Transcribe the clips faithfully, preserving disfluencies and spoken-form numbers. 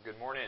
Well, good morning.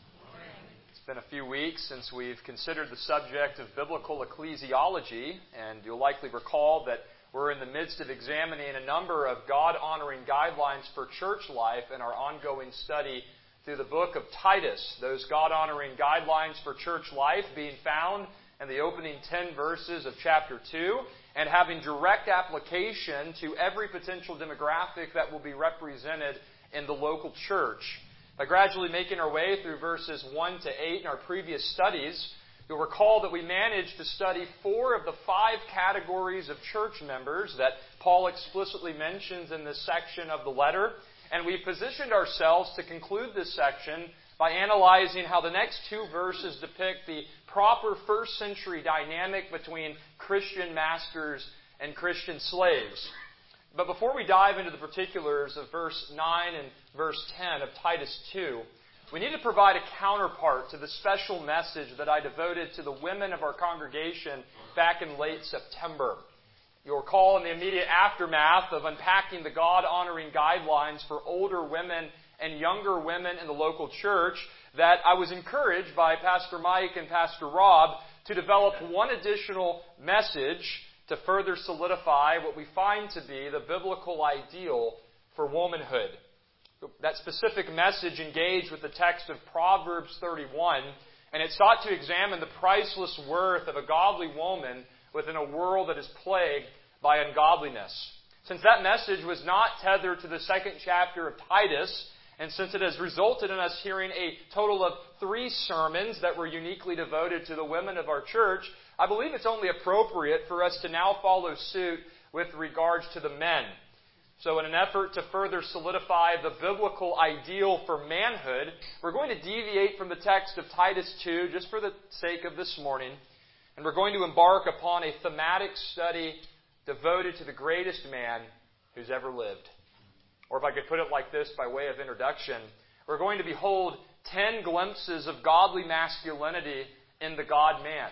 It's been a few weeks since we've considered the subject of biblical ecclesiology, and you'll likely recall that we're in the midst of examining a number of God-honoring guidelines for church life in our ongoing study through the book of Titus. Those God-honoring guidelines for church life being found in the opening ten verses of chapter two, and having direct application to every potential demographic that will be represented in the local church. By gradually making our way through verses one to eight in our previous studies, you'll recall that we managed to study four of the five categories of church members that Paul explicitly mentions in this section of the letter. And we positioned ourselves to conclude this section by analyzing how the next two verses depict the proper first century dynamic between Christian masters and Christian slaves. But before we dive into the particulars of verse nine and verse ten of Titus two, we need to provide a counterpart to the special message that I devoted to the women of our congregation back in late September. You'll recall in the immediate aftermath of unpacking the God-honoring guidelines for older women and younger women in the local church that I was encouraged by Pastor Mike and Pastor Rob to develop one additional message to further solidify what we find to be the biblical ideal for womanhood. That specific message engaged with the text of Proverbs thirty-one, and it sought to examine the priceless worth of a godly woman within a world that is plagued by ungodliness. Since that message was not tethered to the second chapter of Titus, and since it has resulted in us hearing a total of three sermons that were uniquely devoted to the women of our church, I believe it's only appropriate for us to now follow suit with regards to the men. So in an effort to further solidify the biblical ideal for manhood, we're going to deviate from the text of Titus two just for the sake of this morning, and we're going to embark upon a thematic study devoted to the greatest man who's ever lived. Or if I could put it like this by way of introduction, we're going to behold ten glimpses of godly masculinity in the God-man.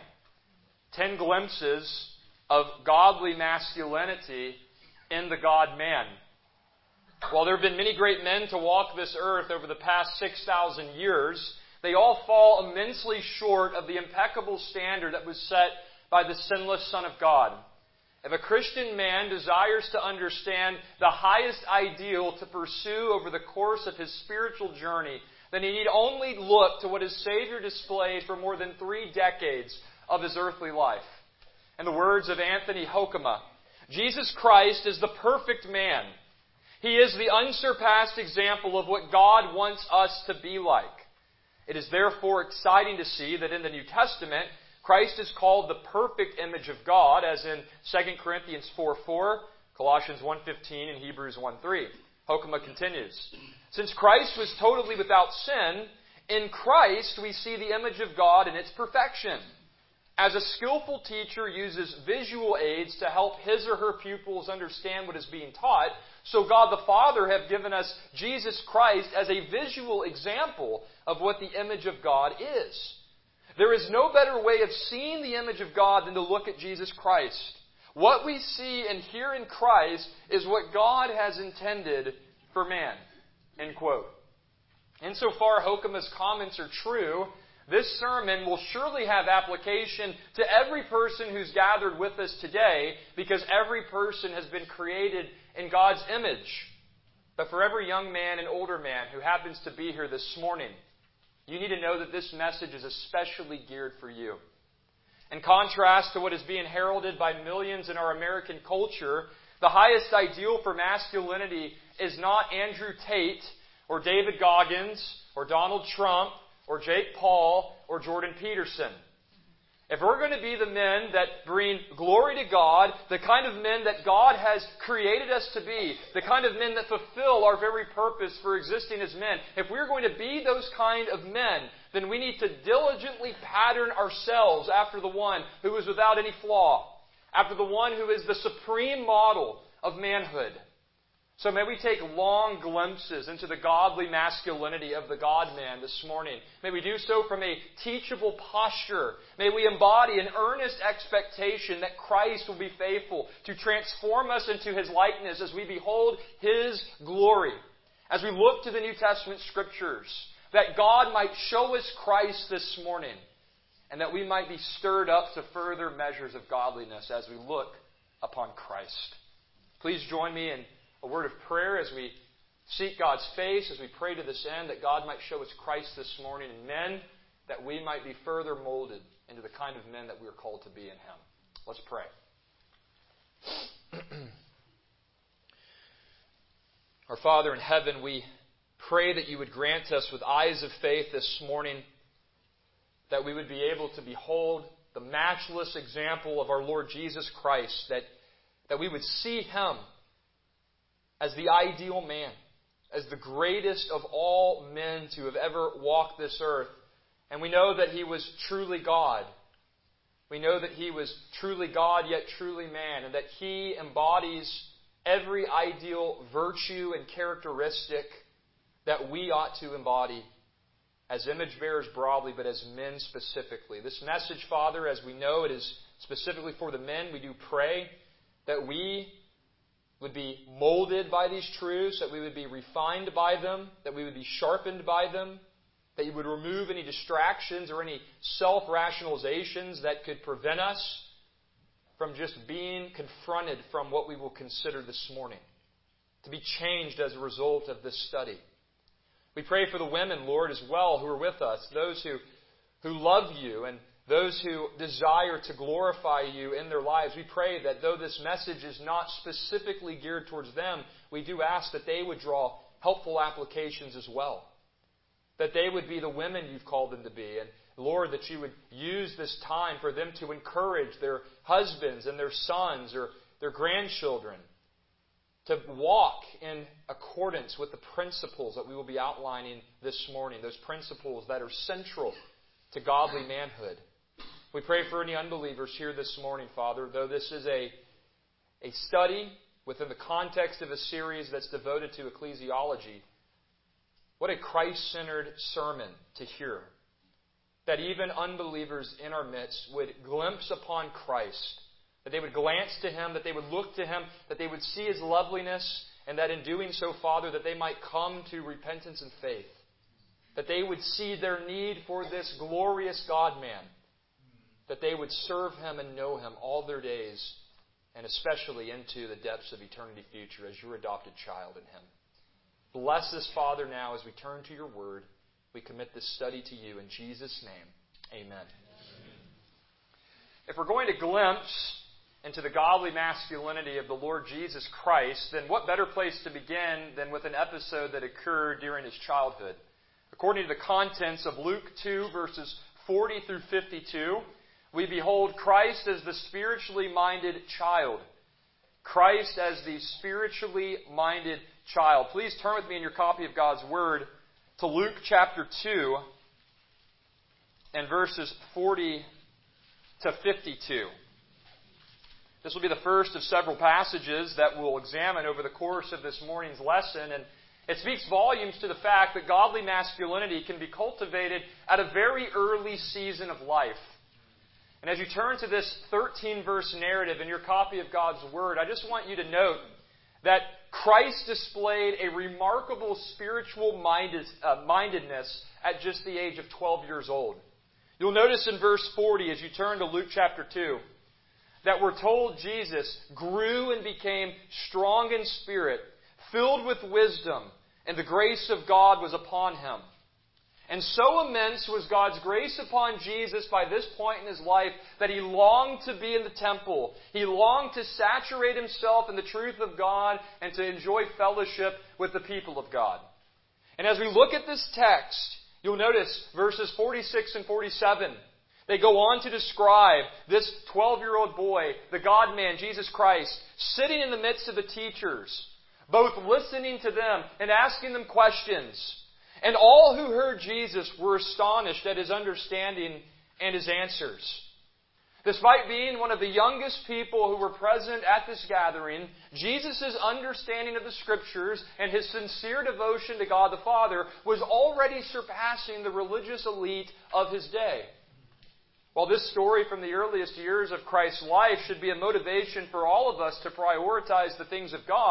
Ten glimpses of godly masculinity in the God-man. While there have been many great men to walk this earth over the past six thousand years, they all fall immensely short of the impeccable standard that was set by the sinless Son of God. If a Christian man desires to understand the highest ideal to pursue over the course of his spiritual journey, then he need only look to what his Savior displayed for more than three decades of his earthly life. In the words of Anthony Hoekema, Jesus Christ is the perfect man. He is the unsurpassed example of what God wants us to be like. It is therefore exciting to see that in the New Testament, Christ is called the perfect image of God, as in Second Corinthians four four, Colossians one fifteen, and Hebrews one three. Hoekema continues, since Christ was totally without sin, in Christ we see the image of God in its perfection. As a skillful teacher uses visual aids to help his or her pupils understand what is being taught, so God the Father have given us Jesus Christ as a visual example of what the image of God is. There is no better way of seeing the image of God than to look at Jesus Christ. What we see and hear in Christ is what God has intended for man. End quote. Insofar Hoekema's comments are true, this sermon will surely have application to every person who's gathered with us today, because every person has been created in God's image. But for every young man and older man who happens to be here this morning, you need to know that this message is especially geared for you. In contrast to what is being heralded by millions in our American culture, the highest ideal for masculinity is not Andrew Tate, or David Goggins, or Donald Trump, or Jake Paul, or Jordan Peterson. If we're going to be the men that bring glory to God, the kind of men that God has created us to be, the kind of men that fulfill our very purpose for existing as men, if we're going to be those kind of men, then we need to diligently pattern ourselves after the one who is without any flaw, after the one who is the supreme model of manhood. So may we take long glimpses into the godly masculinity of the God-man this morning. May we do so from a teachable posture. May we embody an earnest expectation that Christ will be faithful to transform us into His likeness as we behold His glory. As we look to the New Testament Scriptures, that God might show us Christ this morning, and that we might be stirred up to further measures of godliness as we look upon Christ. Please join me in a word of prayer as we seek God's face, as we pray to this end, that God might show us Christ this morning, and men, that we might be further molded into the kind of men that we are called to be in Him. Let's pray. Our Father in heaven, we pray that you would grant us with eyes of faith this morning, that we would be able to behold the matchless example of our Lord Jesus Christ, that, that we would see Him as the ideal man, as the greatest of all men to have ever walked this earth. And we know that He was truly God. We know that He was truly God, yet truly man, and that He embodies every ideal virtue and characteristic that we ought to embody as image bearers broadly, but as men specifically. This message, Father, as we know it is specifically for the men, we do pray that we would be molded by these truths, that we would be refined by them, that we would be sharpened by them, that you would remove any distractions or any self-rationalizations that could prevent us from just being confronted from what we will consider this morning, to be changed as a result of this study. We pray for the women, Lord, as well, who are with us, those who, who love you and those who desire to glorify you in their lives. We pray that though this message is not specifically geared towards them, we do ask that they would draw helpful applications as well. That they would be the women you've called them to be. And Lord, that you would use this time for them to encourage their husbands and their sons or their grandchildren to walk in accordance with the principles that we will be outlining this morning, those principles that are central to godly manhood. We pray for any unbelievers here this morning, Father, though this is a, a study within the context of a series that's devoted to ecclesiology. What a Christ-centered sermon to hear. That even unbelievers in our midst would glimpse upon Christ, that they would glance to Him, that they would look to Him, that they would see His loveliness, and that in doing so, Father, that they might come to repentance and faith. That they would see their need for this glorious God-man. That they would serve Him and know Him all their days, and especially into the depths of eternity future as your adopted child in Him. Bless us, Father, now as we turn to your word. We commit this study to you in Jesus' name. Amen. If we're going to glimpse into the godly masculinity of the Lord Jesus Christ, then what better place to begin than with an episode that occurred during His childhood? According to the contents of Luke two, verses forty through fifty-two, we behold Christ as the spiritually minded child. Christ as the spiritually minded child. Please turn with me in your copy of God's Word to Luke chapter two and verses forty to fifty-two. This will be the first of several passages that we'll examine over the course of this morning's lesson, and it speaks volumes to the fact that godly masculinity can be cultivated at a very early season of life. And as you turn to this thirteen-verse narrative in your copy of God's Word, I just want you to note that Christ displayed a remarkable spiritual minded, uh, mindedness at just the age of twelve years old. You'll notice in verse forty, as you turn to Luke chapter two, that we're told Jesus grew and became strong in spirit, filled with wisdom, and the grace of God was upon Him. And so immense was God's grace upon Jesus by this point in His life that He longed to be in the temple. He longed to saturate Himself in the truth of God and to enjoy fellowship with the people of God. And as we look at this text, you'll notice verses forty-six and forty-seven. They go on to describe this twelve-year-old boy, the God-man, Jesus Christ, sitting in the midst of the teachers, both listening to them and asking them questions. And all who heard Jesus were astonished at His understanding and His answers. Despite being one of the youngest people who were present at this gathering, Jesus' understanding of the Scriptures and His sincere devotion to God the Father was already surpassing the religious elite of His day. While this story from the earliest years of Christ's life should be a motivation for all of us to prioritize the things of God,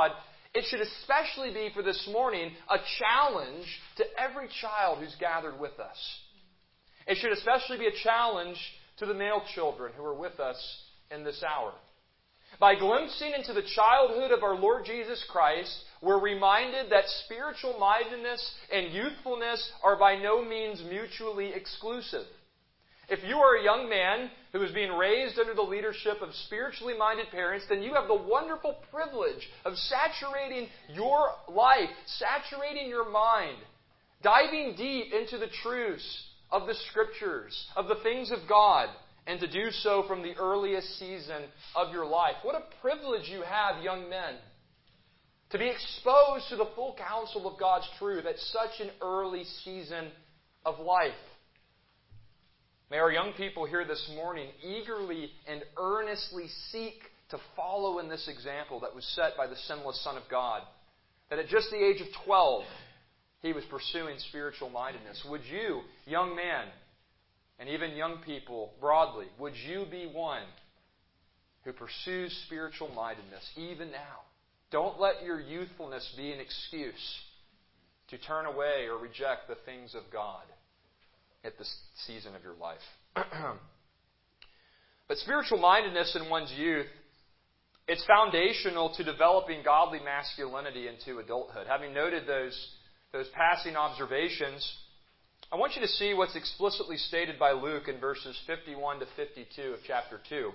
it should especially be for this morning a challenge to every child who's gathered with us. It should especially be a challenge to the male children who are with us in this hour. By glimpsing into the childhood of our Lord Jesus Christ, we're reminded that spiritual mindedness and youthfulness are by no means mutually exclusive. If you are a young man who is being raised under the leadership of spiritually minded parents, then you have the wonderful privilege of saturating your life, saturating your mind, diving deep into the truths of the Scriptures, of the things of God, and to do so from the earliest season of your life. What a privilege you have, young men, to be exposed to the full counsel of God's truth at such an early season of life. May our young people here this morning eagerly and earnestly seek to follow in this example that was set by the sinless Son of God. That at just the age of twelve, he was pursuing spiritual mindedness. Would you, young man, and even young people broadly, would you be one who pursues spiritual mindedness even now? Don't let your youthfulness be an excuse to turn away or reject the things of God at this season of your life. But spiritual mindedness in one's youth, it's foundational to developing godly masculinity into adulthood. Having noted those, those passing observations, I want you to see what's explicitly stated by Luke in verses fifty-one to fifty-two of chapter two.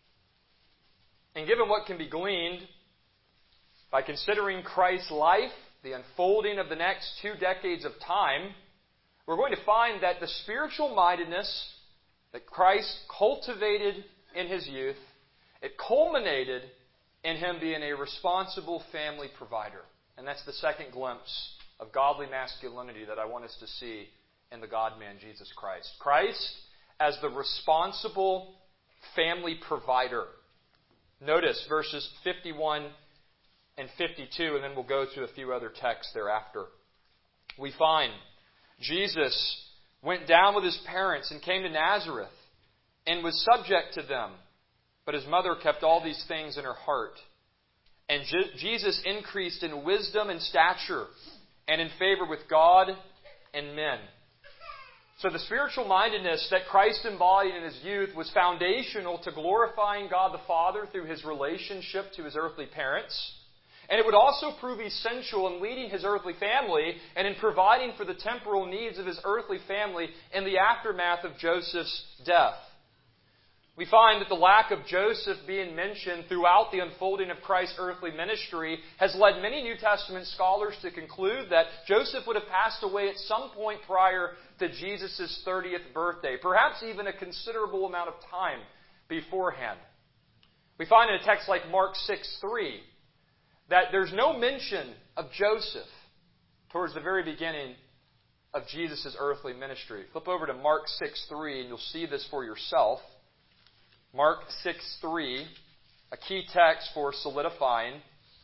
And given what can be gleaned by considering Christ's life, the unfolding of the next two decades of time, we're going to find that the spiritual mindedness that Christ cultivated in His youth, it culminated in Him being a responsible family provider. And that's the second glimpse of godly masculinity that I want us to see in the God-man Jesus Christ. Christ as the responsible family provider. Notice verses fifty-one and fifty-two, and then we'll go to a few other texts thereafter. We find Jesus went down with His parents and came to Nazareth and was subject to them. But His mother kept all these things in her heart. And Je- Jesus increased in wisdom and stature and in favor with God and men. So the spiritual mindedness that Christ embodied in His youth was foundational to glorifying God the Father through His relationship to His earthly parents. And it would also prove essential in leading His earthly family and in providing for the temporal needs of His earthly family in the aftermath of Joseph's death. We find that the lack of Joseph being mentioned throughout the unfolding of Christ's earthly ministry has led many New Testament scholars to conclude that Joseph would have passed away at some point prior to Jesus' thirtieth birthday, perhaps even a considerable amount of time beforehand. We find in a text like Mark six three that there's no mention of Joseph towards the very beginning of Jesus' earthly ministry. Flip over to Mark six three and you'll see this for yourself. Mark six three, a key text for solidifying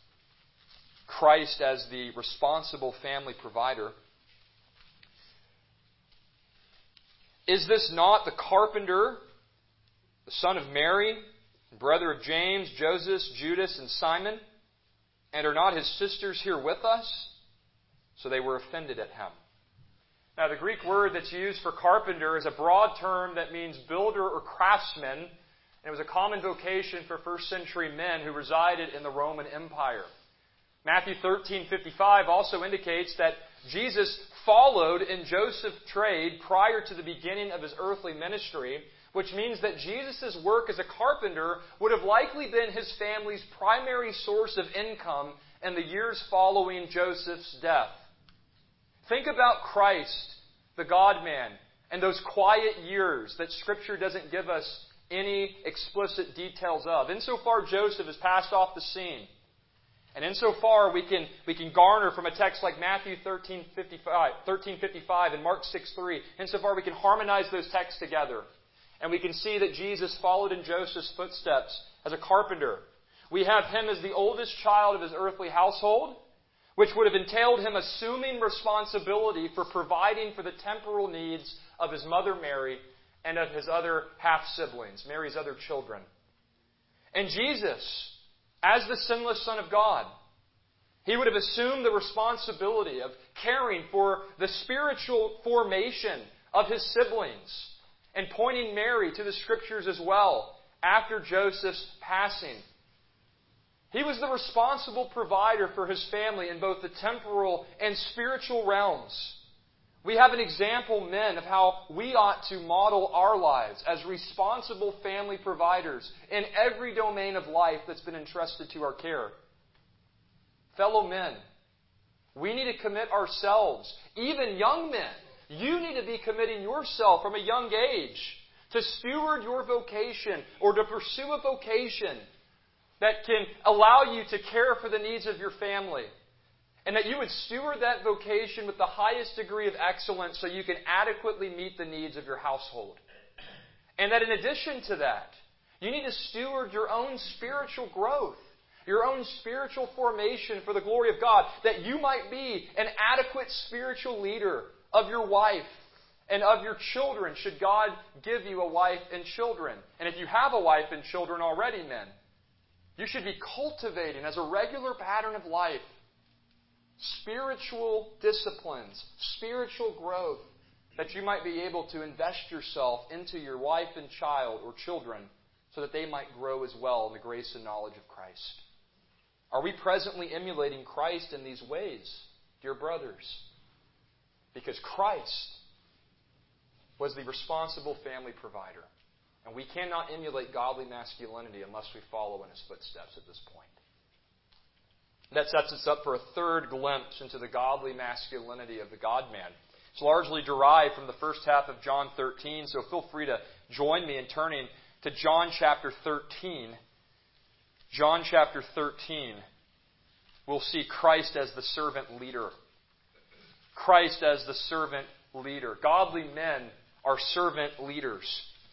Christ as the responsible family provider. Is this not the carpenter, the son of Mary, brother of James, Joseph, Judas, and Simon? And are not his sisters here with us? So they were offended at him. Now, the Greek word that's used for carpenter is a broad term that means builder or craftsman. And it was a common vocation for first century men who resided in the Roman Empire. Matthew thirteen fifty-five also indicates that Jesus followed in Joseph's trade prior to the beginning of His earthly ministry, which means that Jesus' work as a carpenter would have likely been his family's primary source of income in the years following Joseph's death. Think about Christ, the God-man, and those quiet years that Scripture doesn't give us any explicit details of. Insofar, Joseph has passed off the scene. And insofar, we can, we can garner from a text like Matthew thirteen fifty-five and Mark six three. Insofar, we can harmonize those texts together. And we can see that Jesus followed in Joseph's footsteps as a carpenter. We have him as the oldest child of his earthly household, which would have entailed him assuming responsibility for providing for the temporal needs of his mother Mary and of his other half-siblings, Mary's other children. And Jesus, as the sinless Son of God, He would have assumed the responsibility of caring for the spiritual formation of his siblings and pointing Mary to the Scriptures as well after Joseph's passing. He was the responsible provider for his family in both the temporal and spiritual realms. We have an example, men, of how we ought to model our lives as responsible family providers in every domain of life that's been entrusted to our care. Fellow men, we need to commit ourselves, even young men. You need to be committing yourself from a young age to steward your vocation or to pursue a vocation that can allow you to care for the needs of your family. And that you would steward that vocation with the highest degree of excellence so you can adequately meet the needs of your household. And that in addition to that, you need to steward your own spiritual growth, your own spiritual formation for the glory of God, that you might be an adequate spiritual leader of your wife and of your children, should God give you a wife and children. And if you have a wife and children already, men, you should be cultivating as a regular pattern of life spiritual disciplines, spiritual growth, that you might be able to invest yourself into your wife and child or children so that they might grow as well in the grace and knowledge of Christ. Are we presently emulating Christ in these ways, dear brothers? Because Christ was the responsible family provider. And we cannot emulate godly masculinity unless we follow in his footsteps at this point. That sets us up for a third glimpse into the godly masculinity of the God-man. It's largely derived from the first half of John thirteen, so feel free to join me in turning to John chapter thirteen. John chapter thirteen, we'll see Christ as the servant leader. Christ as the servant leader. Godly men are servant leaders.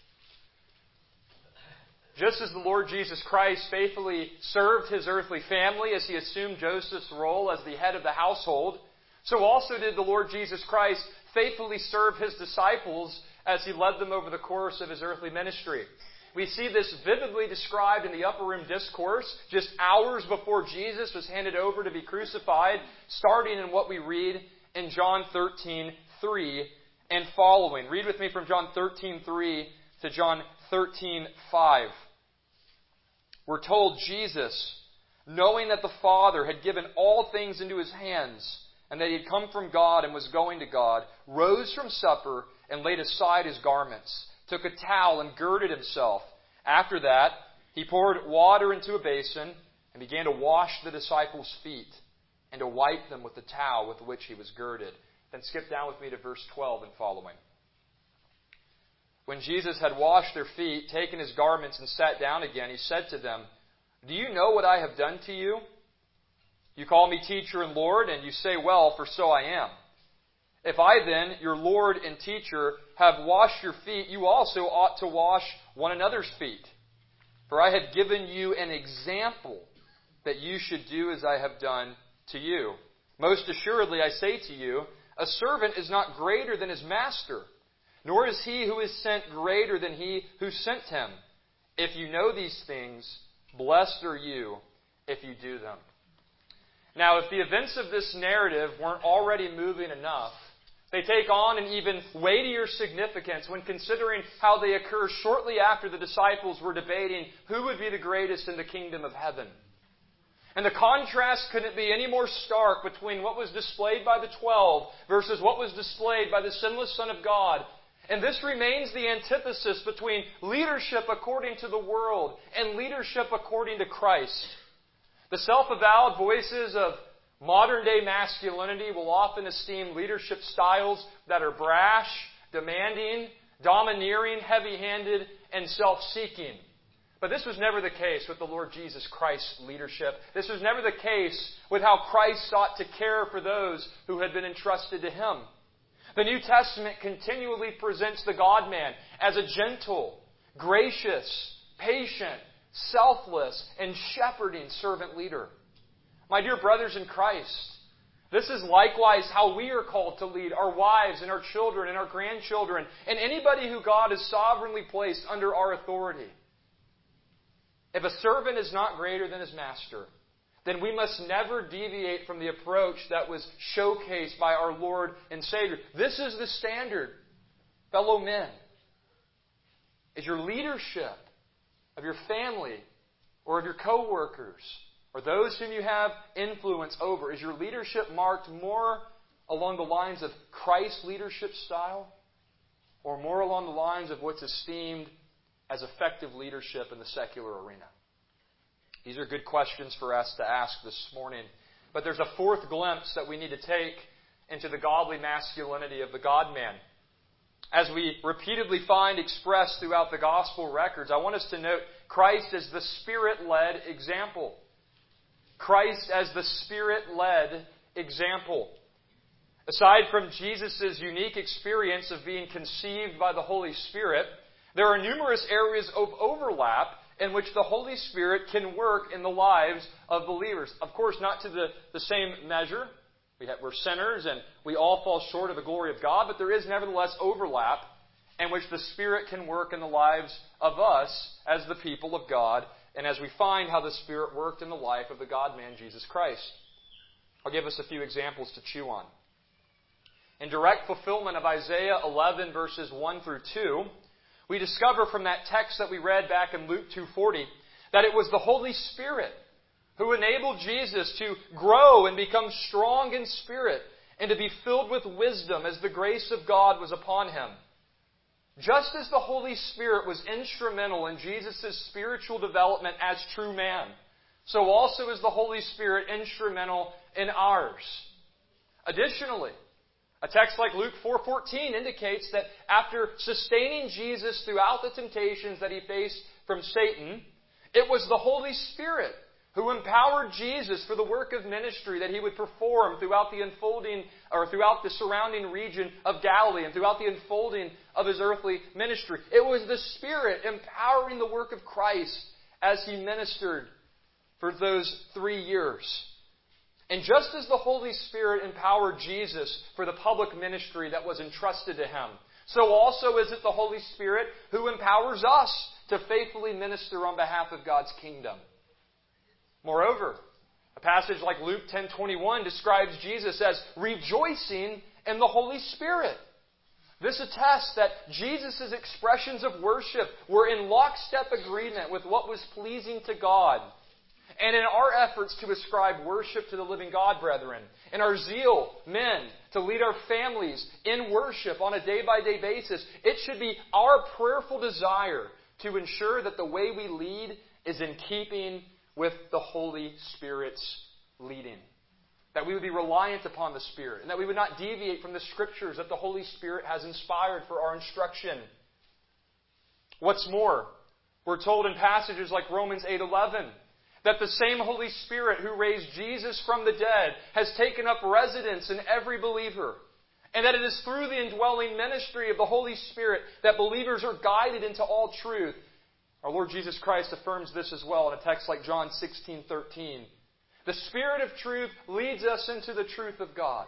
Just as the Lord Jesus Christ faithfully served his earthly family as he assumed Joseph's role as the head of the household, so also did the Lord Jesus Christ faithfully serve his disciples as he led them over the course of his earthly ministry. We see this vividly described in the Upper Room Discourse just hours before Jesus was handed over to be crucified, starting in what we read in John thirteen three and following. Read with me from John thirteen three to John thirteen five. We're told Jesus, knowing that the Father had given all things into his hands, and that he had come from God and was going to God, rose from supper and laid aside his garments, took a towel and girded himself. After that, he poured water into a basin and began to wash the disciples' feet and to wipe them with the towel with which he was girded. Then skip down with me to verse twelve and following. When Jesus had washed their feet, taken his garments, and sat down again, he said to them, "Do you know what I have done to you? You call me teacher and Lord, and you say, well, for so I am. If I then, your Lord and teacher, have washed your feet, you also ought to wash one another's feet. For I have given you an example that you should do as I have done to you. Most assuredly, I say to you, a servant is not greater than his master, nor is he who is sent greater than he who sent him. If you know these things, blessed are you if you do them." Now, if the events of this narrative weren't already moving enough, they take on an even weightier significance when considering how they occur shortly after the disciples were debating who would be the greatest in the kingdom of heaven. And the contrast couldn't be any more stark between what was displayed by the twelve versus what was displayed by the sinless Son of God. And this remains the antithesis between leadership according to the world and leadership according to Christ. The self-avowed voices of modern-day masculinity will often esteem leadership styles that are brash, demanding, domineering, heavy-handed, and self-seeking. But this was never the case with the Lord Jesus Christ's leadership. This was never the case with how Christ sought to care for those who had been entrusted to Him. The New Testament continually presents the God-man as a gentle, gracious, patient, selfless, and shepherding servant leader. My dear brothers in Christ, this is likewise how we are called to lead our wives and our children and our grandchildren and anybody who God has sovereignly placed under our authority. If a servant is not greater than his master, then we must never deviate from the approach that was showcased by our Lord and Savior. This is the standard, fellow men. Is your leadership of your family or of your co-workers or those whom you have influence over, is your leadership marked more along the lines of Christ's leadership style or more along the lines of what's esteemed as effective leadership in the secular arena? These are good questions for us to ask this morning. But there's a fourth glimpse that we need to take into the godly masculinity of the God-man. As we repeatedly find expressed throughout the gospel records, I want us to note Christ as the Spirit-led example. Christ as the Spirit-led example. Aside from Jesus' unique experience of being conceived by the Holy Spirit, there are numerous areas of overlap in which the Holy Spirit can work in the lives of believers. Of course, not to the, the same measure. We have, we're sinners and we all fall short of the glory of God, but there is nevertheless overlap in which the Spirit can work in the lives of us as the people of God, and as we find how the Spirit worked in the life of the God-man, Jesus Christ. I'll give us a few examples to chew on. In direct fulfillment of Isaiah eleven, verses one through two, we discover from that text that we read back in Luke two forty that it was the Holy Spirit who enabled Jesus to grow and become strong in spirit and to be filled with wisdom as the grace of God was upon Him. Just as the Holy Spirit was instrumental in Jesus' spiritual development as true man, so also is the Holy Spirit instrumental in ours. Additionally, a text like Luke four fourteen indicates that after sustaining Jesus throughout the temptations that He faced from Satan, it was the Holy Spirit who empowered Jesus for the work of ministry that He would perform throughout the unfolding, or throughout the surrounding region of Galilee and throughout the unfolding of His earthly ministry. It was the Spirit empowering the work of Christ as He ministered for those three years. And just as the Holy Spirit empowered Jesus for the public ministry that was entrusted to Him, so also is it the Holy Spirit who empowers us to faithfully minister on behalf of God's kingdom. Moreover, a passage like Luke ten twenty-one describes Jesus as rejoicing in the Holy Spirit. This attests that Jesus' expressions of worship were in lockstep agreement with what was pleasing to God. And in our efforts to ascribe worship to the living God, brethren, in our zeal, men, to lead our families in worship on a day-by-day basis, it should be our prayerful desire to ensure that the way we lead is in keeping with the Holy Spirit's leading. That we would be reliant upon the Spirit, and that we would not deviate from the Scriptures that the Holy Spirit has inspired for our instruction. What's more, we're told in passages like Romans eight eleven, that the same Holy Spirit who raised Jesus from the dead has taken up residence in every believer. And that it is through the indwelling ministry of the Holy Spirit that believers are guided into all truth. Our Lord Jesus Christ affirms this as well in a text like John sixteen thirteen. The Spirit of truth leads us into the truth of God.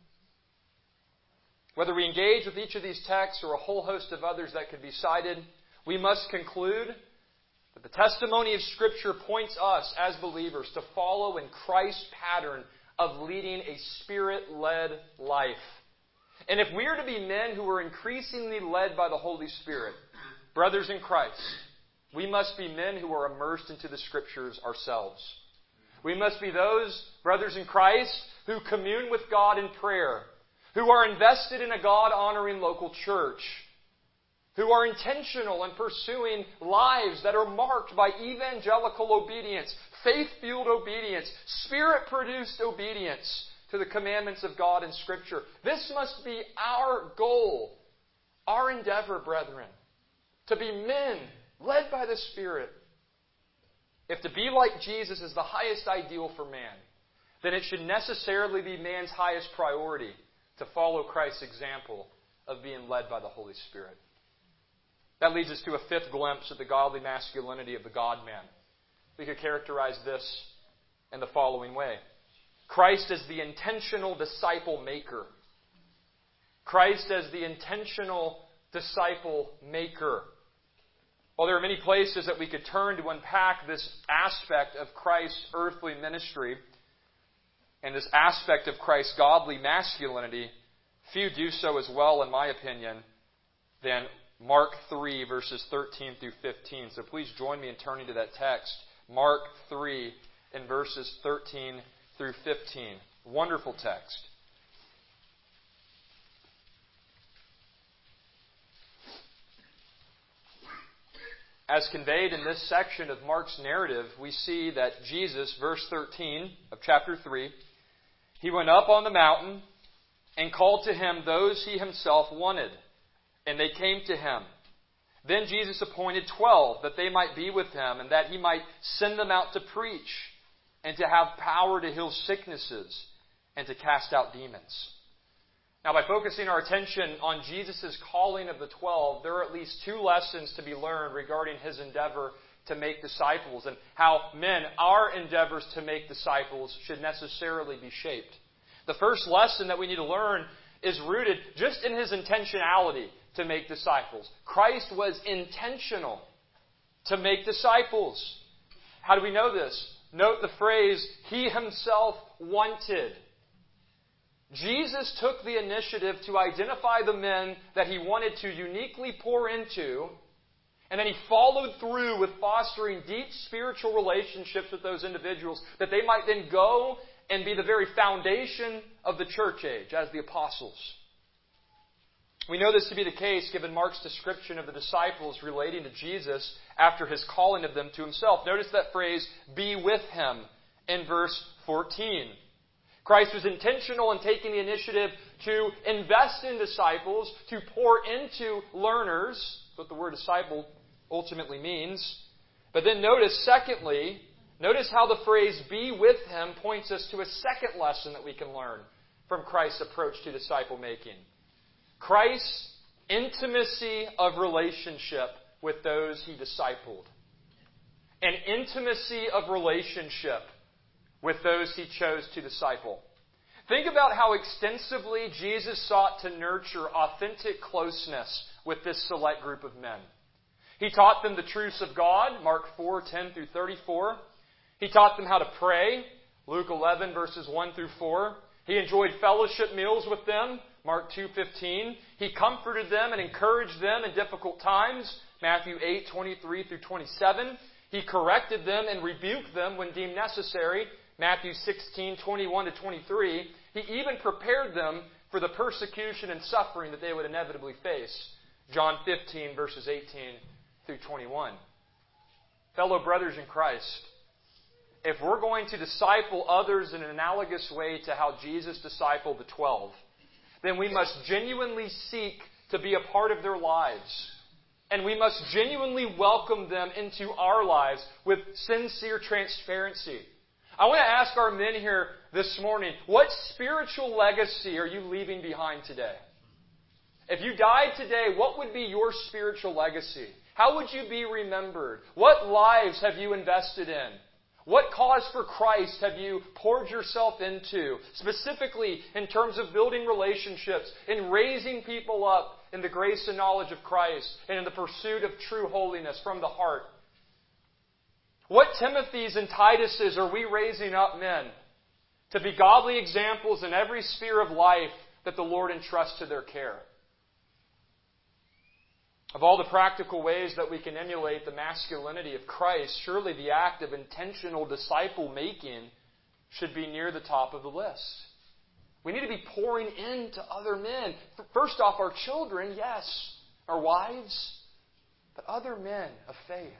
Whether we engage with each of these texts or a whole host of others that could be cited, we must conclude that the testimony of Scripture points us as believers to follow in Christ's pattern of leading a Spirit-led life. And if we are to be men who are increasingly led by the Holy Spirit, brothers in Christ, we must be men who are immersed into the Scriptures ourselves. We must be those brothers in Christ who commune with God in prayer, who are invested in a God-honoring local church, who are intentional in pursuing lives that are marked by evangelical obedience, faith-fueled obedience, Spirit-produced obedience to the commandments of God in Scripture. This must be our goal, our endeavor, brethren, to be men led by the Spirit. If to be like Jesus is the highest ideal for man, then it should necessarily be man's highest priority to follow Christ's example of being led by the Holy Spirit. That leads us to a fifth glimpse of the godly masculinity of the God-man. We could characterize this in the following way. Christ as the intentional disciple maker. Christ as the intentional disciple maker. While there are many places that we could turn to unpack this aspect of Christ's earthly ministry and this aspect of Christ's godly masculinity, few do so as well, in my opinion, than Mark three, verses thirteen through fifteen. So please join me in turning to that text. Mark three, in verses thirteen through fifteen. Wonderful text. As conveyed in this section of Mark's narrative, we see that Jesus, verse thirteen of chapter three, He went up on the mountain and called to Him those He Himself wanted, and they came to Him. Then Jesus appointed twelve, that they might be with Him, and that He might send them out to preach, and to have power to heal sicknesses, and to cast out demons. Now, by focusing our attention on Jesus' calling of the twelve, there are at least two lessons to be learned regarding His endeavor to make disciples, and how men, our endeavors to make disciples, should necessarily be shaped. The first lesson that we need to learn is rooted just in His intentionality to make disciples. Christ was intentional to make disciples. How do we know this? Note the phrase, He Himself wanted. Jesus took the initiative to identify the men that He wanted to uniquely pour into, and then He followed through with fostering deep spiritual relationships with those individuals that they might then go and be the very foundation of the church age as the apostles. We know this to be the case given Mark's description of the disciples relating to Jesus after His calling of them to Himself. Notice that phrase, be with Him, in verse fourteen. Christ was intentional in taking the initiative to invest in disciples, to pour into learners. That's what the word disciple ultimately means. But then notice, secondly, notice how the phrase be with Him points us to a second lesson that we can learn from Christ's approach to disciple making. Christ's intimacy of relationship with those He discipled. An intimacy of relationship with those He chose to disciple. Think about how extensively Jesus sought to nurture authentic closeness with this select group of men. He taught them the truths of God, Mark four, ten through thirty-four. He taught them how to pray, Luke eleven, verses one through four. He enjoyed fellowship meals with them, Mark two fifteen. He comforted them and encouraged them in difficult times, Matthew eight, twenty-three through twenty-seven. He corrected them and rebuked them when deemed necessary, Matthew sixteen, twenty-one to twenty-three. He even prepared them for the persecution and suffering that they would inevitably face, John fifteen, verses eighteen through twenty-one. Fellow brothers in Christ, if we're going to disciple others in an analogous way to how Jesus discipled the twelve, then we must genuinely seek to be a part of their lives. And we must genuinely welcome them into our lives with sincere transparency. I want to ask our men here this morning, what spiritual legacy are you leaving behind today? If you died today, what would be your spiritual legacy? How would you be remembered? What lives have you invested in? What cause for Christ have you poured yourself into? Specifically in terms of building relationships, in raising people up in the grace and knowledge of Christ, and in the pursuit of true holiness from the heart. What Timothys and Tituses are we raising up, men, to be godly examples in every sphere of life that the Lord entrusts to their care? Of all the practical ways that we can emulate the masculinity of Christ, surely the act of intentional disciple-making should be near the top of the list. We need to be pouring into other men. First off, our children, yes, our wives, but other men of faith.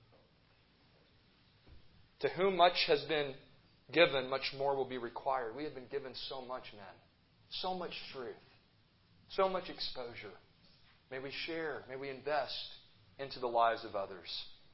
To whom much has been given, much more will be required. We have been given so much, men. So much truth. So much exposure. May we share, may we invest into the lives of others.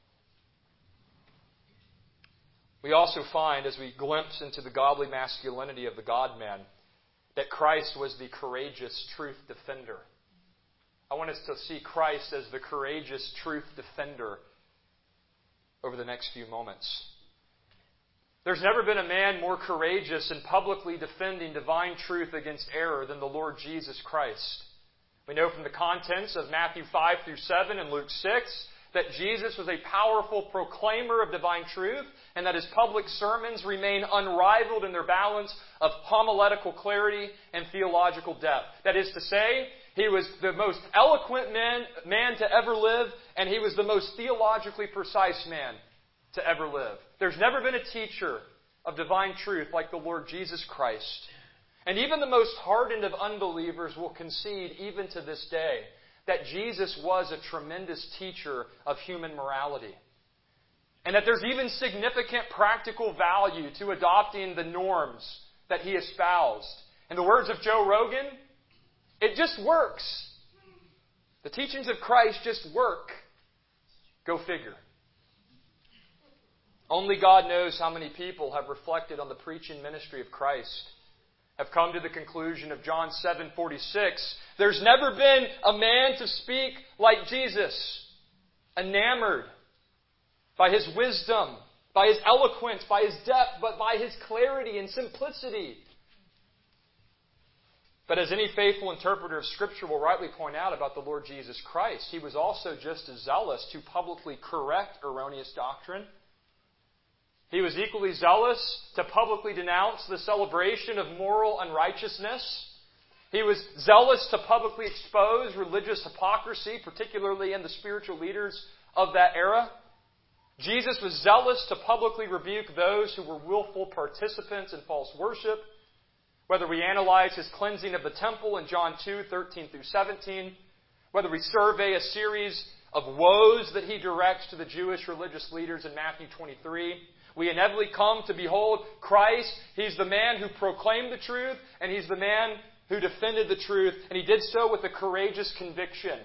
We also find, as we glimpse into the godly masculinity of the God-man, that Christ was the courageous truth defender. I want us to see Christ as the courageous truth defender over the next few moments. There's never been a man more courageous in publicly defending divine truth against error than the Lord Jesus Christ. We know from the contents of Matthew five through seven and Luke six that Jesus was a powerful proclaimer of divine truth, and that his public sermons remain unrivaled in their balance of homiletical clarity and theological depth. That is to say, he was the most eloquent man, man to ever live, and he was the most theologically precise man to ever live. There's never been a teacher of divine truth like the Lord Jesus Christ. And even the most hardened of unbelievers will concede, even to this day, that Jesus was a tremendous teacher of human morality. And that there's even significant practical value to adopting the norms that he espoused. In the words of Joe Rogan, it just works. The teachings of Christ just work. Go figure. Only God knows how many people have reflected on the preaching ministry of Christ, have come to the conclusion of John seven forty-six. There's never been a man to speak like Jesus, enamored by his wisdom, by his eloquence, by his depth, but by his clarity and simplicity. But as any faithful interpreter of Scripture will rightly point out about the Lord Jesus Christ, he was also just as zealous to publicly correct erroneous doctrine. He was equally zealous to publicly denounce the celebration of moral unrighteousness. He was zealous to publicly expose religious hypocrisy, particularly in the spiritual leaders of that era. Jesus was zealous to publicly rebuke those who were willful participants in false worship. Whether we analyze his cleansing of the temple in John two, thirteen through seventeen, whether we survey a series of woes that he directs to the Jewish religious leaders in Matthew twenty-three, we inevitably come to behold Christ. He's the man who proclaimed the truth, and he's the man who defended the truth, and he did so with a courageous conviction.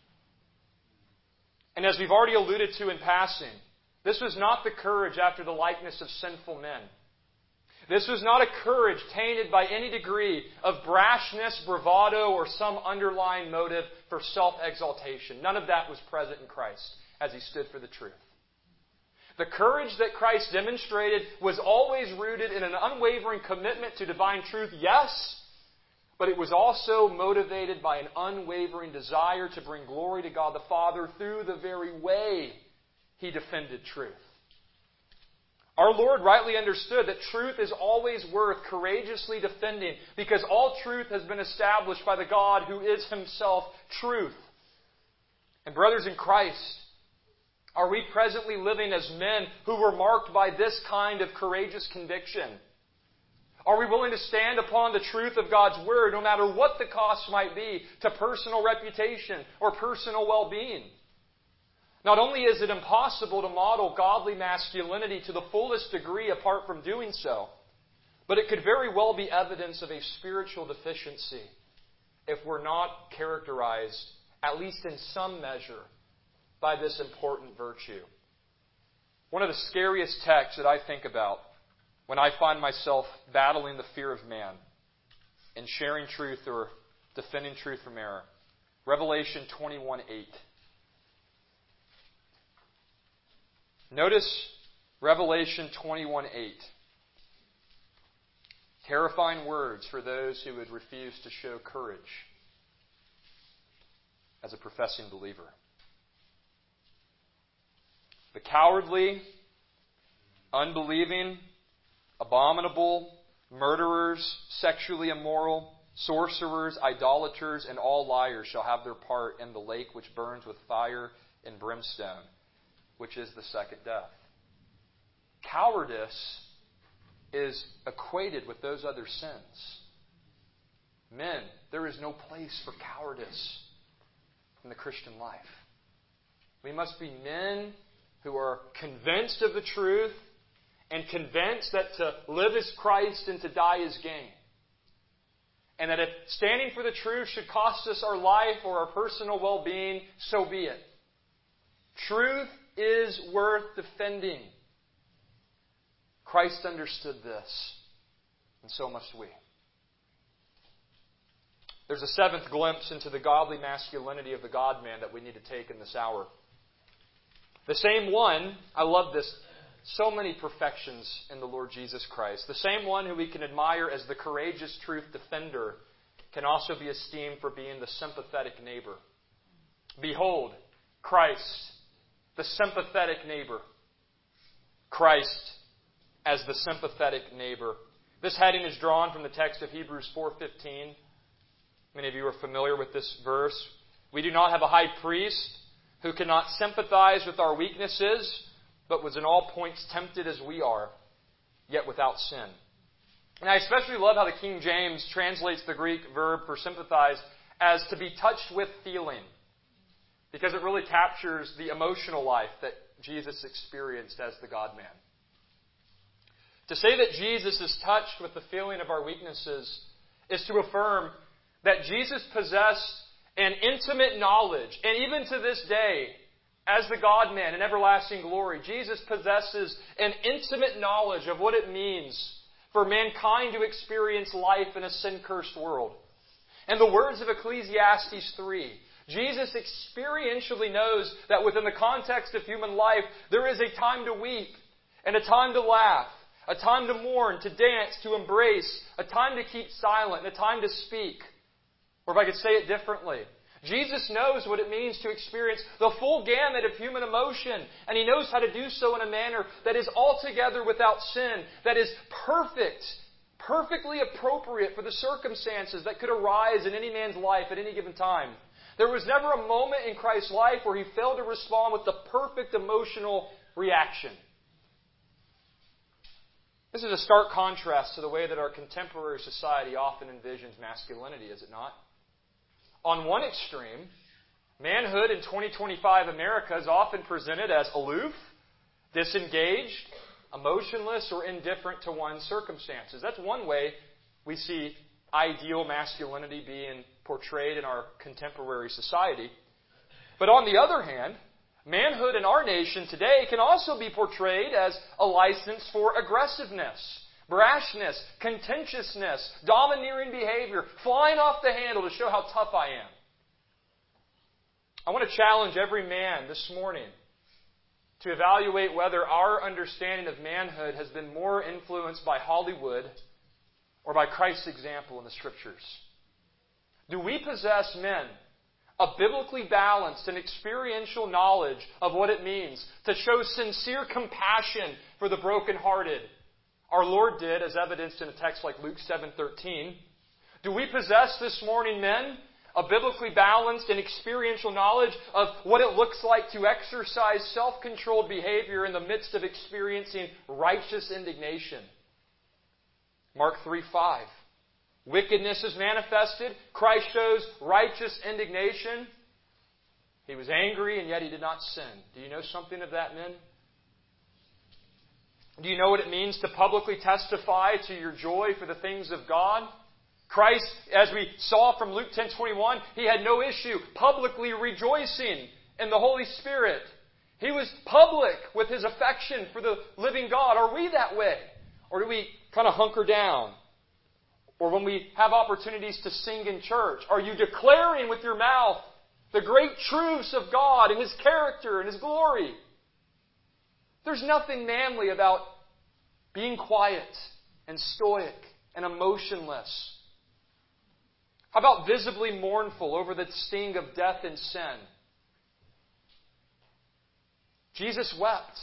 And as we've already alluded to in passing, this was not the courage after the likeness of sinful men. This was not a courage tainted by any degree of brashness, bravado, or some underlying motive for self-exaltation. None of that was present in Christ as he stood for the truth. The courage that Christ demonstrated was always rooted in an unwavering commitment to divine truth, yes, but it was also motivated by an unwavering desire to bring glory to God the Father through the very way he defended truth. Our Lord rightly understood that truth is always worth courageously defending, because all truth has been established by the God who is himself truth. And brothers in Christ, are we presently living as men who were marked by this kind of courageous conviction? Are we willing to stand upon the truth of God's Word, no matter what the cost might be to personal reputation or personal well-being? Not only is it impossible to model godly masculinity to the fullest degree apart from doing so, but it could very well be evidence of a spiritual deficiency if we're not characterized, at least in some measure, by this important virtue. One of the scariest texts that I think about when I find myself battling the fear of man and sharing truth or defending truth from error. Revelation twenty-one eight. Notice Revelation twenty-one eight. Terrifying words for those who would refuse to show courage as a professing believer. The cowardly, unbelieving, abominable, murderers, sexually immoral, sorcerers, idolaters, and all liars shall have their part in the lake which burns with fire and brimstone, which is the second death. Cowardice is equated with those other sins. Men, there is no place for cowardice in the Christian life. We must be men who are convinced of the truth and convinced that to live is Christ and to die is gain. And that if standing for the truth should cost us our life or our personal well-being, so be it. Truth is worth defending. Christ understood this, and so must we. There's a seventh glimpse into the godly masculinity of the God-man that we need to take in this hour. The same one, I love this, so many perfections in the Lord Jesus Christ. The same one who we can admire as the courageous truth defender can also be esteemed for being the sympathetic neighbor. Behold, Christ, the sympathetic neighbor. Christ as the sympathetic neighbor. This heading is drawn from the text of Hebrews four fifteen. Many of you are familiar with this verse. We do not have a high priest who cannot sympathize with our weaknesses, but was in all points tempted as we are, yet without sin. And I especially love how the King James translates the Greek verb for sympathize as to be touched with feeling, because it really captures the emotional life that Jesus experienced as the God-man. To say that Jesus is touched with the feeling of our weaknesses is to affirm that Jesus possessed an intimate knowledge, and even to this day, as the God-man in everlasting glory, Jesus possesses an intimate knowledge of what it means for mankind to experience life in a sin-cursed world. In the words of Ecclesiastes three, Jesus experientially knows that within the context of human life, there is a time to weep, and a time to laugh, a time to mourn, to dance, to embrace, a time to keep silent, and a time to speak. Or if I could say it differently, Jesus knows what it means to experience the full gamut of human emotion, and He knows how to do so in a manner that is altogether without sin, that is perfect, perfectly appropriate for the circumstances that could arise in any man's life at any given time. There was never a moment in Christ's life where He failed to respond with the perfect emotional reaction. This is a stark contrast to the way that our contemporary society often envisions masculinity, is it not? On one extreme, manhood in twenty twenty-five America is often presented as aloof, disengaged, emotionless, or indifferent to one's circumstances. That's one way we see ideal masculinity being portrayed in our contemporary society. But on the other hand, manhood in our nation today can also be portrayed as a license for aggressiveness, brashness, contentiousness, domineering behavior, flying off the handle to show how tough I am. I want to challenge every man this morning to evaluate whether our understanding of manhood has been more influenced by Hollywood or by Christ's example in the Scriptures. Do we possess, men, a biblically balanced and experiential knowledge of what it means to show sincere compassion for the brokenhearted? Our Lord did, as evidenced in a text like Luke seven thirteen. Do we possess this morning, men, a biblically balanced and experiential knowledge of what it looks like to exercise self-controlled behavior in the midst of experiencing righteous indignation? Mark three five. Wickedness is manifested. Christ shows righteous indignation. He was angry and yet He did not sin. Do you know something of that, men? Do you know what it means to publicly testify to your joy for the things of God? Christ, as we saw from Luke ten twenty-one, He had no issue publicly rejoicing in the Holy Spirit. He was public with His affection for the living God. Are we that way? Or do we kind of hunker down? Or when we have opportunities to sing in church, are you declaring with your mouth the great truths of God and His character and His glory? There's nothing manly about being quiet and stoic and emotionless. How about visibly mournful over the sting of death and sin? Jesus wept.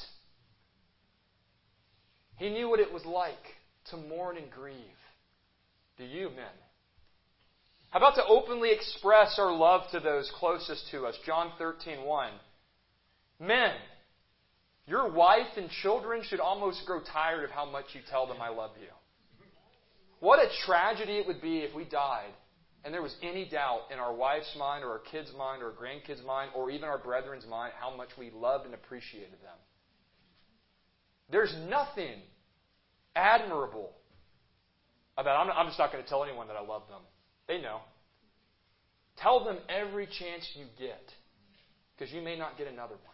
He knew what it was like to mourn and grieve. Do you, men? How about to openly express our love to those closest to us? John thirteen one. Men, your wife and children should almost grow tired of how much you tell them I love you. What a tragedy it would be if we died and there was any doubt in our wife's mind or our kids' mind or our grandkids' mind or even our brethren's mind how much we loved and appreciated them. There's nothing admirable about, I'm, I'm just not going to tell anyone that I love them. They know. Tell them every chance you get, because you may not get another one.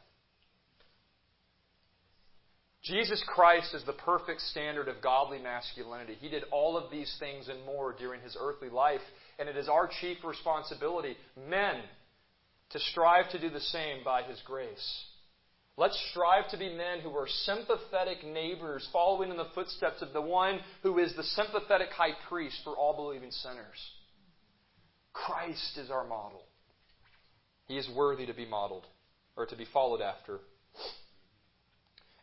Jesus Christ is the perfect standard of godly masculinity. He did all of these things and more during His earthly life, and it is our chief responsibility, men, to strive to do the same by His grace. Let's strive to be men who are sympathetic neighbors, following in the footsteps of the one who is the sympathetic high priest for all believing sinners. Christ is our model. He is worthy to be modeled, or to be followed after.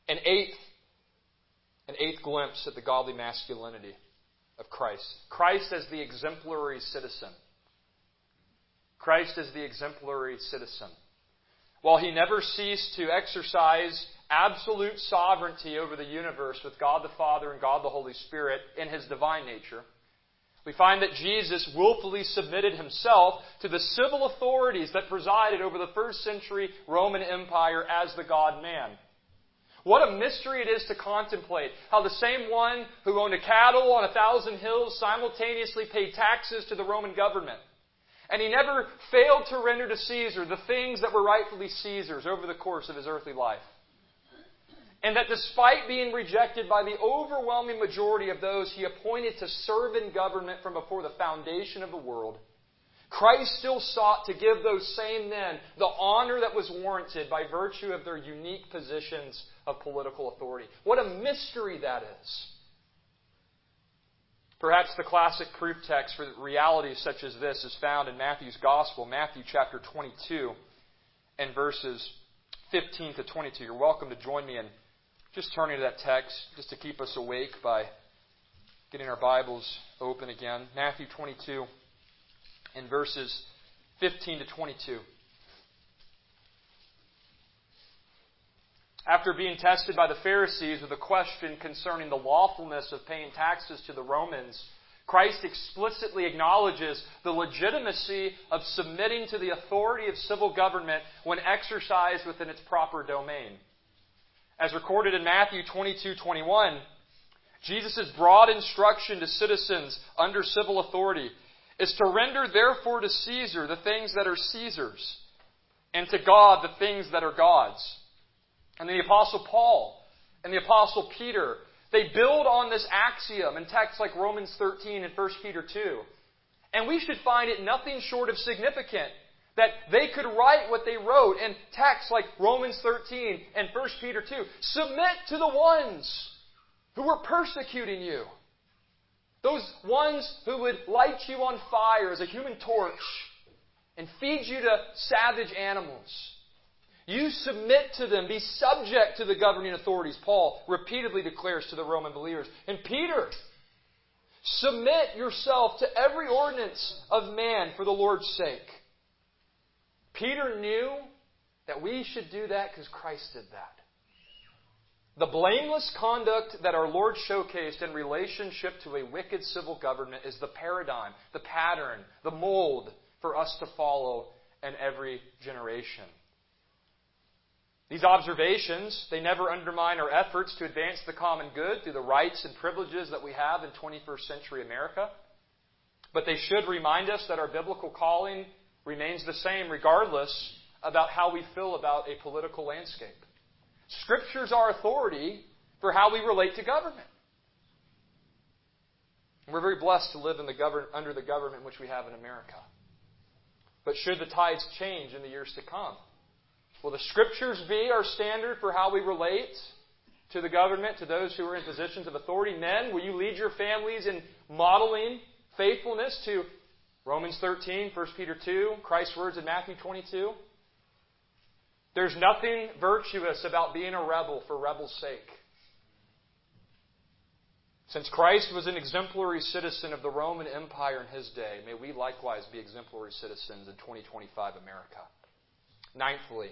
An eighth, an eighth glimpse at the godly masculinity of Christ. Christ as the exemplary citizen. Christ as the exemplary citizen. While he never ceased to exercise absolute sovereignty over the universe with God the Father and God the Holy Spirit in his divine nature, we find that Jesus willfully submitted himself to the civil authorities that presided over the first century Roman Empire as the God-man. What a mystery it is to contemplate how the same one who owned a cattle on a thousand hills simultaneously paid taxes to the Roman government. And he never failed to render to Caesar the things that were rightfully Caesar's over the course of his earthly life. And that despite being rejected by the overwhelming majority of those he appointed to serve in government from before the foundation of the world, Christ still sought to give those same men the honor that was warranted by virtue of their unique positions of political authority. What a mystery that is. Perhaps the classic proof text for realities such as this is found in Matthew's Gospel, Matthew chapter twenty-two, and verses fifteen to twenty-two. You're welcome to join me in just turning to that text, just to keep us awake by getting our Bibles open again. Matthew twenty-two, and verses fifteen to twenty-two. After being tested by the Pharisees with a question concerning the lawfulness of paying taxes to the Romans, Christ explicitly acknowledges the legitimacy of submitting to the authority of civil government when exercised within its proper domain. As recorded in Matthew twenty-two twenty-one, Jesus' broad instruction to citizens under civil authority is to render therefore to Caesar the things that are Caesar's, and to God the things that are God's. And the Apostle Paul and the Apostle Peter, they build on this axiom in texts like Romans thirteen and First Peter two. And we should find it nothing short of significant that they could write what they wrote in texts like Romans thirteen and First Peter two. Submit to the ones who were persecuting you. Those ones who would light you on fire as a human torch and feed you to savage animals. You submit to them. Be subject to the governing authorities, Paul repeatedly declares to the Roman believers. And Peter, submit yourself to every ordinance of man for the Lord's sake. Peter knew that we should do that because Christ did that. The blameless conduct that our Lord showcased in relationship to a wicked civil government is the paradigm, the pattern, the mold for us to follow in every generation. These observations, they never undermine our efforts to advance the common good through the rights and privileges that we have in twenty-first century America. But they should remind us that our biblical calling remains the same regardless about how we feel about a political landscape. Scripture's our authority for how we relate to government. And we're very blessed to live in the govern- under the government which we have in America. But should the tides change in the years to come, will the Scriptures be our standard for how we relate to the government, to those who are in positions of authority? Men, will you lead your families in modeling faithfulness to Romans thirteen, First Peter two, Christ's words in Matthew twenty-two? There's nothing virtuous about being a rebel for rebel's sake. Since Christ was an exemplary citizen of the Roman Empire in his day, may we likewise be exemplary citizens in twenty twenty-five America. Ninthly,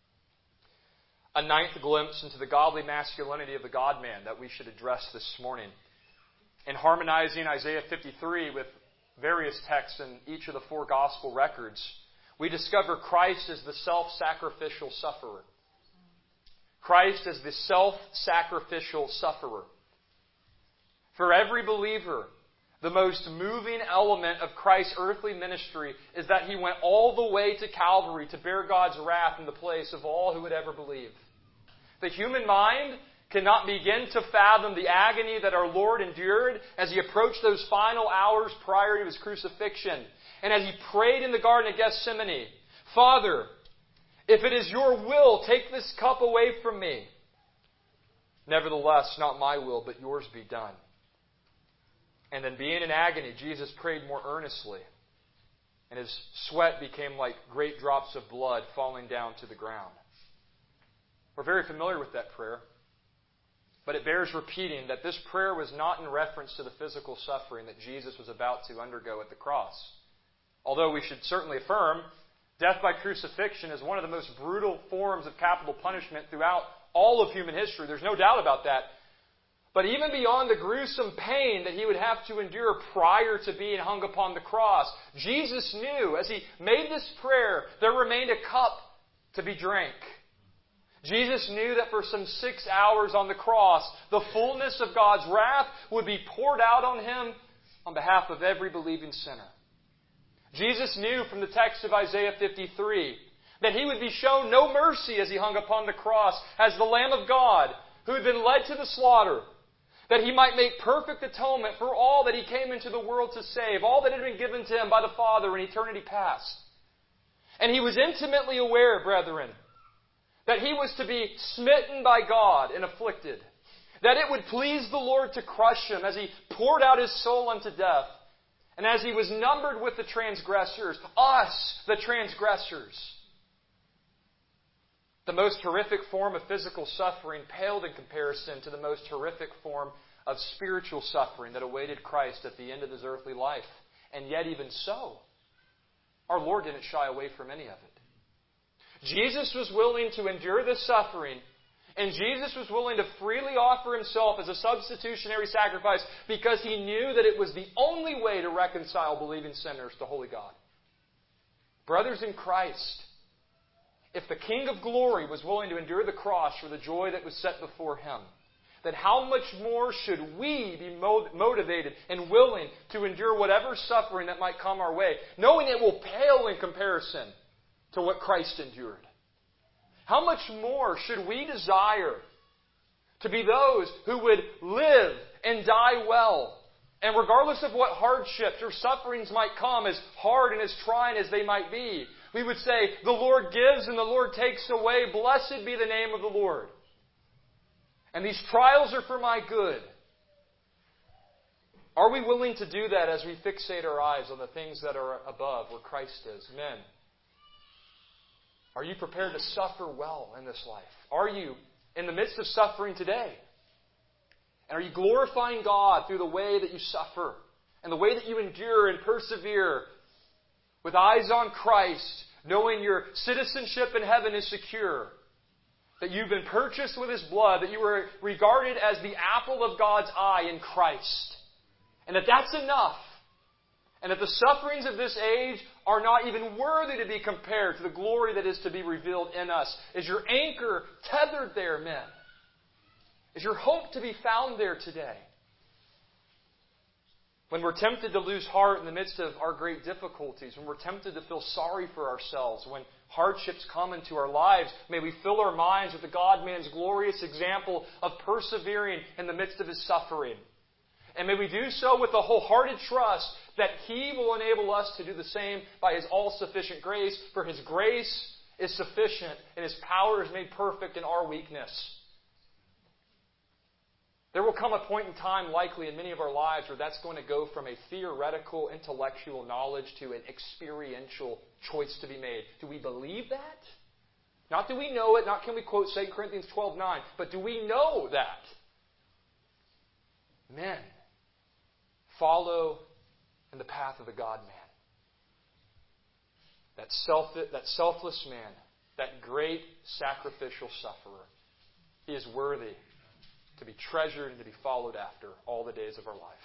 a ninth glimpse into the godly masculinity of the God-man that we should address this morning. In harmonizing Isaiah fifty-three with various texts in each of the four gospel records, we discover Christ as the self-sacrificial sufferer. Christ as the self-sacrificial sufferer. For every believer, the most moving element of Christ's earthly ministry is that He went all the way to Calvary to bear God's wrath in the place of all who would ever believe. The human mind cannot begin to fathom the agony that our Lord endured as He approached those final hours prior to His crucifixion. And as He prayed in the Garden of Gethsemane, Father, if it is your will, take this cup away from me. Nevertheless, not my will, but yours be done. And then being in agony, Jesus prayed more earnestly. And His sweat became like great drops of blood falling down to the ground. We're very familiar with that prayer. But it bears repeating that this prayer was not in reference to the physical suffering that Jesus was about to undergo at the cross. Although we should certainly affirm, death by crucifixion is one of the most brutal forms of capital punishment throughout all of human history. There's no doubt about that. But even beyond the gruesome pain that he would have to endure prior to being hung upon the cross, Jesus knew as he made this prayer, there remained a cup to be drank. Jesus knew that for some six hours on the cross, the fullness of God's wrath would be poured out on him on behalf of every believing sinner. Jesus knew from the text of Isaiah fifty-three that he would be shown no mercy as he hung upon the cross as the Lamb of God who had been led to the slaughter, that he might make perfect atonement for all that he came into the world to save, all that had been given to him by the Father in eternity past. And he was intimately aware, brethren, that he was to be smitten by God and afflicted, that it would please the Lord to crush him as he poured out his soul unto death, and as he was numbered with the transgressors, us, the transgressors. The most horrific form of physical suffering paled in comparison to the most horrific form of spiritual suffering that awaited Christ at the end of his earthly life. And yet even so, our Lord didn't shy away from any of it. Jesus was willing to endure this suffering, and Jesus was willing to freely offer himself as a substitutionary sacrifice because he knew that it was the only way to reconcile believing sinners to holy God. Brothers in Christ, if the King of glory was willing to endure the cross for the joy that was set before him, then how much more should we be motivated and willing to endure whatever suffering that might come our way, knowing it will pale in comparison to what Christ endured? How much more should we desire to be those who would live and die well? And regardless of what hardships or sufferings might come, as hard and as trying as they might be, we would say, the Lord gives and the Lord takes away. Blessed be the name of the Lord. And these trials are for my good. Are we willing to do that as we fixate our eyes on the things that are above where Christ is? Men, are you prepared to suffer well in this life? Are you in the midst of suffering today? And are you glorifying God through the way that you suffer and the way that you endure and persevere with eyes on Christ, knowing your citizenship in heaven is secure, that you've been purchased with His blood, that you were regarded as the apple of God's eye in Christ, and that that's enough, and that the sufferings of this age are not even worthy to be compared to the glory that is to be revealed in us? Is your anchor tethered there, men? Is your hope to be found there today? When we're tempted to lose heart in the midst of our great difficulties, when we're tempted to feel sorry for ourselves, when hardships come into our lives, may we fill our minds with the God-man's glorious example of persevering in the midst of his suffering. And may we do so with a wholehearted trust that He will enable us to do the same by His all-sufficient grace, for His grace is sufficient and His power is made perfect in our weakness. There will come a point in time, likely in many of our lives, where that's going to go from a theoretical, intellectual knowledge to an experiential choice to be made. Do we believe that? Not do we know it, not can we quote Second Corinthians twelve nine, but do we know that? Men, follow in the path of the God-man. That, self, that selfless man, that great sacrificial sufferer. He is worthy to be treasured and to be followed after all the days of our life.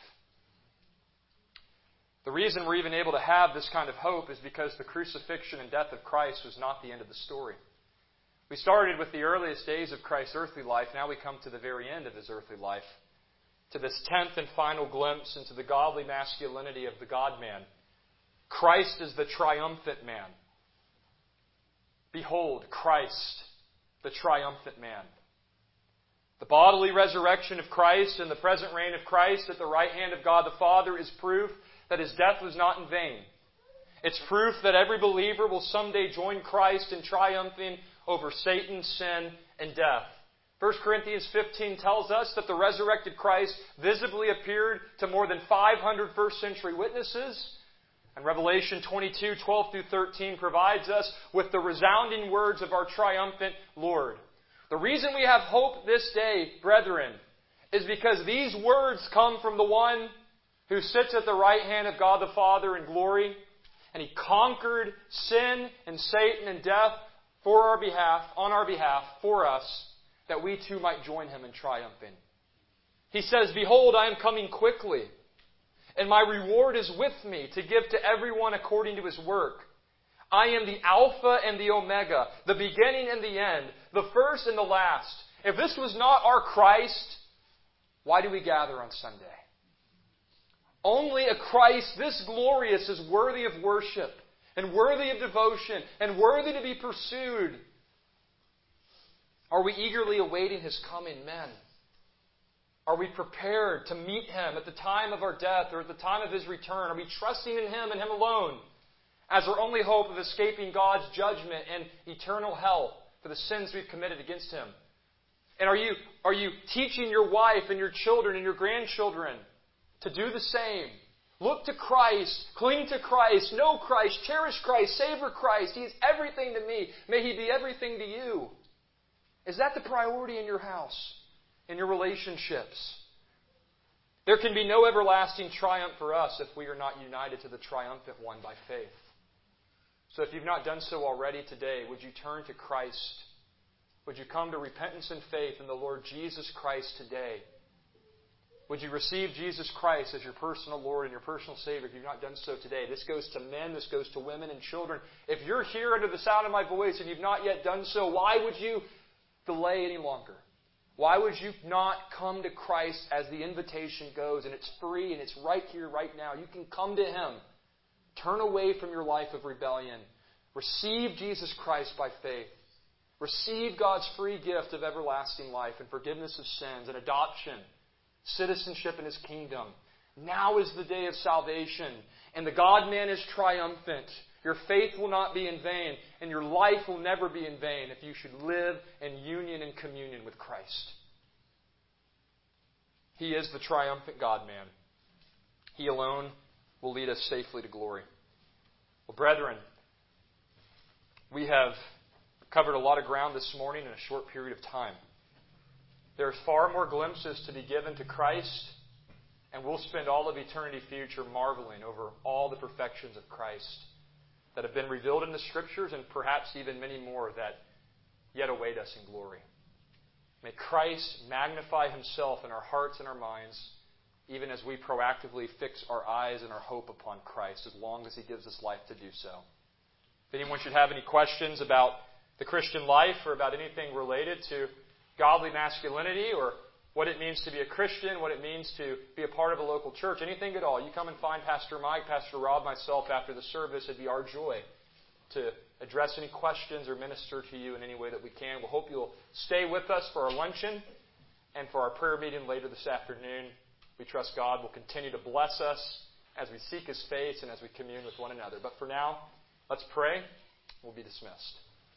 The reason we're even able to have this kind of hope is because the crucifixion and death of Christ was not the end of the story. We started with the earliest days of Christ's earthly life. Now we come to the very end of His earthly life, to this tenth and final glimpse into the godly masculinity of the God-man. Christ is the triumphant man. Behold, Christ, the triumphant man. The bodily resurrection of Christ and the present reign of Christ at the right hand of God the Father is proof that His death was not in vain. It's proof that every believer will someday join Christ in triumphing over Satan, sin, and death. First Corinthians fifteen tells us that the resurrected Christ visibly appeared to more than five hundred first century witnesses. And Revelation twenty-two, twelve through thirteen provides us with the resounding words of our triumphant Lord. The reason we have hope this day, brethren, is because these words come from the one who sits at the right hand of God the Father in glory, and He conquered sin and Satan and death for our behalf, on our behalf, for us, that we too might join Him in triumphing. He says, "Behold, I am coming quickly, and my reward is with me to give to everyone according to his work. I am the Alpha and the Omega, the beginning and the end, the first and the last." If this was not our Christ, why do we gather on Sunday? Only a Christ this glorious is worthy of worship, and worthy of devotion, and worthy to be pursued. Are we eagerly awaiting His coming, men? Are we prepared to meet Him at the time of our death or at the time of His return? Are we trusting in Him and Him alone as our only hope of escaping God's judgment and eternal hell for the sins we've committed against Him? And are you, are you teaching your wife and your children and your grandchildren to do the same? Look to Christ, cling to Christ, know Christ, cherish Christ, savor Christ. He is everything to me. May He be everything to you. Is that the priority in your house? In your relationships? There can be no everlasting triumph for us if we are not united to the triumphant one by faith. So if you've not done so already today, would you turn to Christ? Would you come to repentance and faith in the Lord Jesus Christ today? Would you receive Jesus Christ as your personal Lord and your personal Savior if you've not done so today? This goes to men, this goes to women and children. If you're here under the sound of my voice and you've not yet done so, why would you delay any longer? Why would you not come to Christ as the invitation goes? And it's free and it's right here, right now. You can come to Him. Turn away from your life of rebellion. Receive Jesus Christ by faith. Receive God's free gift of everlasting life and forgiveness of sins and adoption, citizenship in His kingdom. Now is the day of salvation, and the God-man is triumphant. Your faith will not be in vain, and your life will never be in vain if you should live in union and communion with Christ. He is the triumphant God-man. He alone will lead us safely to glory. Well, brethren, we have covered a lot of ground this morning in a short period of time. There's far more glimpses to be given to Christ, and we'll spend all of eternity future marveling over all the perfections of Christ that have been revealed in the Scriptures, and perhaps even many more that yet await us in glory. May Christ magnify Himself in our hearts and our minds, even as we proactively fix our eyes and our hope upon Christ, as long as He gives us life to do so. If anyone should have any questions about the Christian life or about anything related to godly masculinity or what it means to be a Christian, what it means to be a part of a local church, anything at all, you come and find Pastor Mike, Pastor Rob, myself after the service. It'd be our joy to address any questions or minister to you in any way that we can. We hope you'll stay with us for our luncheon and for our prayer meeting later this afternoon. We trust God will continue to bless us as we seek His face and as we commune with one another. But for now, let's pray. We'll be dismissed.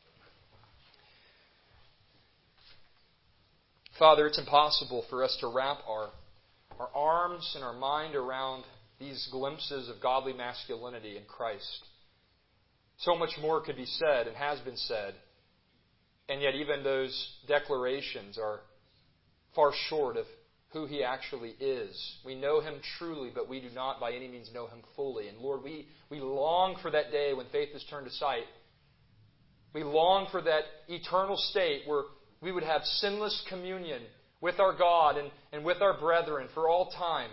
Father, it's impossible for us to wrap our, our arms and our mind around these glimpses of godly masculinity in Christ. So much more could be said and has been said, and yet even those declarations are far short of who He actually is. We know Him truly, but we do not by any means know Him fully. And Lord, we, we long for that day when faith is turned to sight. We long for that eternal state where we would have sinless communion with our God and, and with our brethren for all time.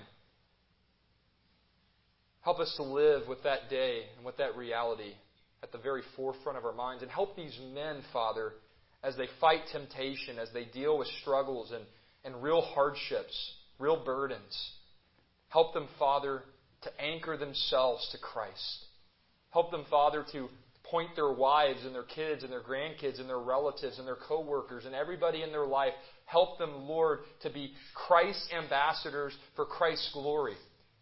Help us to live with that day and with that reality at the very forefront of our minds. And help these men, Father, as they fight temptation, as they deal with struggles and, and real hardships, real burdens. Help them, Father, to anchor themselves to Christ. Help them, Father, to point their wives and their kids and their grandkids and their relatives and their co-workers and everybody in their life. Help them, Lord, to be Christ's ambassadors for Christ's glory.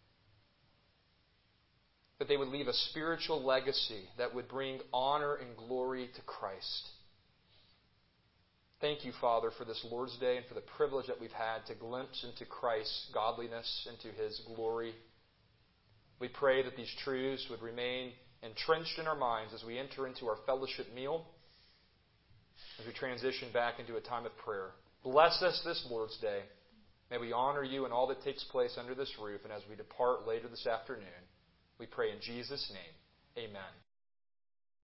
That they would leave a spiritual legacy that would bring honor and glory to Christ. Thank you, Father, for this Lord's Day and for the privilege that we've had to glimpse into Christ's godliness, into His glory. We pray that these truths would remain entrenched in our minds as we enter into our fellowship meal, as we transition back into a time of prayer. Bless us this Lord's Day. May we honor you in all that takes place under this roof and as we depart later this afternoon. We pray in Jesus' name. Amen.